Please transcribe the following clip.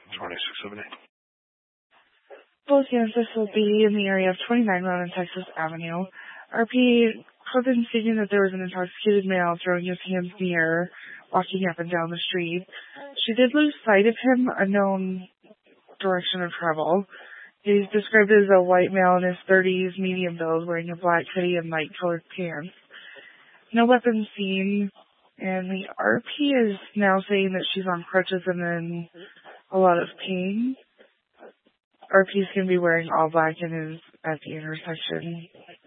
2670. Both units will be in the area of 29 Road and Texas Avenue. RP had been stating that there was an intoxicated male throwing his hands in the air, walking up and down the street. She did lose sight of him, unknown direction of travel. He's described as a white male in his 30s, medium build, wearing a black hoodie and light-colored pants. No weapons seen, and the RP is now saying that she's on crutches and in a lot of pain. RP's going to be wearing all black and is at the intersection.